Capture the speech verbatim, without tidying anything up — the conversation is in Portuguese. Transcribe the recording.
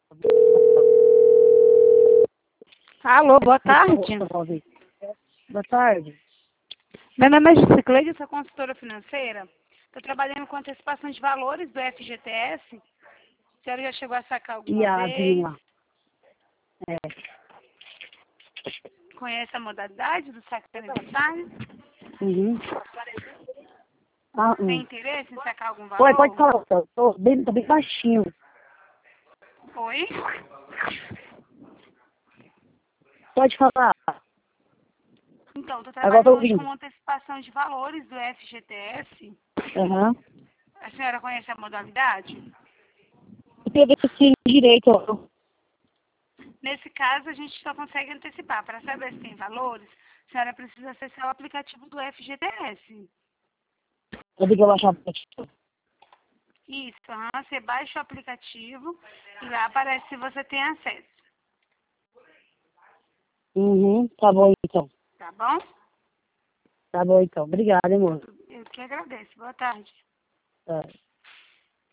Alô, boa tarde. Boa tarde. Meu nome é Gisicleide, sou consultora financeira. Estou trabalhando com antecipação de valores do F G T S. A senhora já chegou a sacar alguma E a vez? Vilma? É. Conhece a modalidade do saque aniversário? Uhum. Ah, Tem hum. interesse em sacar algum valor? Oi, pode falar, tô, tô, bem, tô bem baixinho. Oi? Pode falar. Então, estou Agora tô trabalhando hoje ouvindo. com antecipação de valores do F G T S. Aham. A senhora conhece a modalidade? Eu tenho esse direito. Ó. Nesse caso, a gente só consegue antecipar. Para saber se tem valores, a senhora precisa acessar o aplicativo do F G T S. Eu tenho que baixar o aplicativo. Isso, aham, você baixa o aplicativo e lá aparece se você tem acesso, Uhum. Tá bom, então. tá bom? Tá bom, então. Obrigado, amor. Eu que agradeço. Boa tarde. Tá.